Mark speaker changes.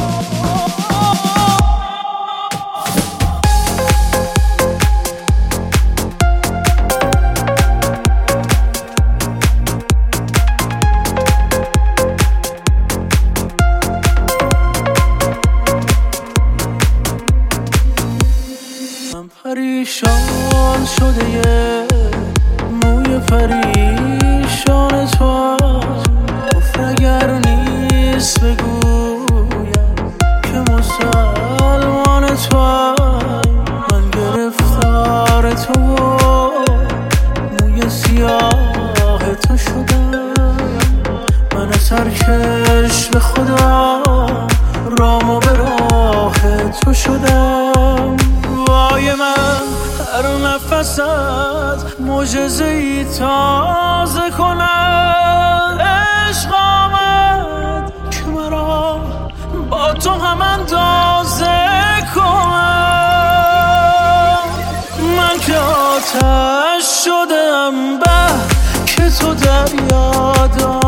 Speaker 1: پریشان شده یه موی پریشان تو گفت اگر نیست بگویم که مسلمان تو من گرفتار تو موی سیاه تو شدم من سرکش به خدا رامو به راه تو شدم وای من هر نفست معجزه‌ای تازه کند عشق آمد که مرا با تو هم اندازه کند من که آتش شدم به که تو دریا داری